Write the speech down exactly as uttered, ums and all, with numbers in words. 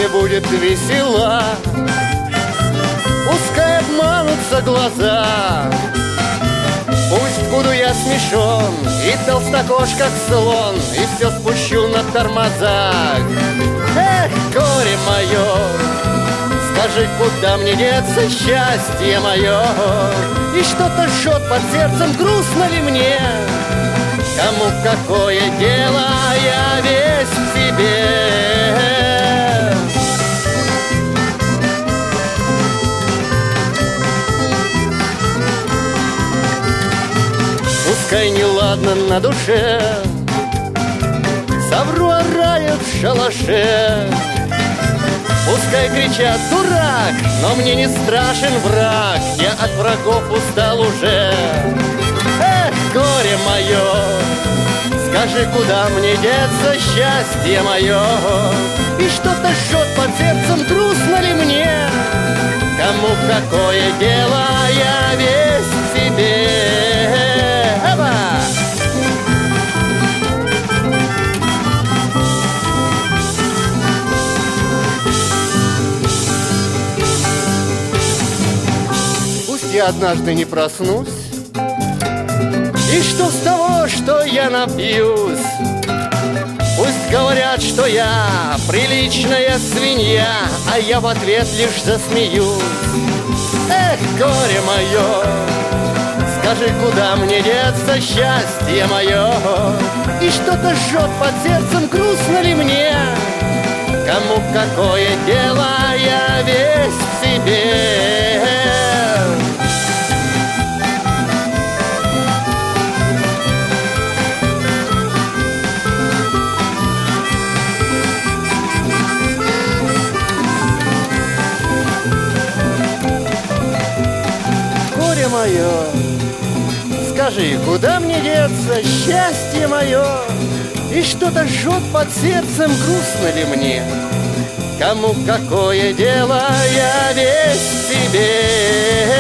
жизни будет весела. Пускай обманутся глаза, пусть буду я смешон и толстокож, как слон, и все спущу на тормозах. Эх, горе мое, скажи, куда мне деться, счастье мое? И что-то жжет под сердцем, грустно ли мне? Кому какое дело, я весь в тебе. Пускай неладно на душе, совру о рае в шалаше. Пускай кричат дурак, но мне не страшен враг, я от врагов устал уже. Эх, горе мое, скажи, куда мне деться, счастье мое? И что-то жжет под сердцем, грустно ли мне? Кому какое дело, я весь в себе. Эва! Я однажды не проснусь, и что с того, что я напьюсь? Пусть говорят, что я приличная свинья, а я в ответ лишь засмеюсь. Эх, горе мое, скажи, куда мне деться, счастье мое? И что-то жжет под сердцем, грустно ли мне? Кому какое дело, я весь в себе. Мое, скажи, куда мне деться, счастье мое? И что-то жжет под сердцем, грустно ли мне? Кому какое дело, я весь в себе.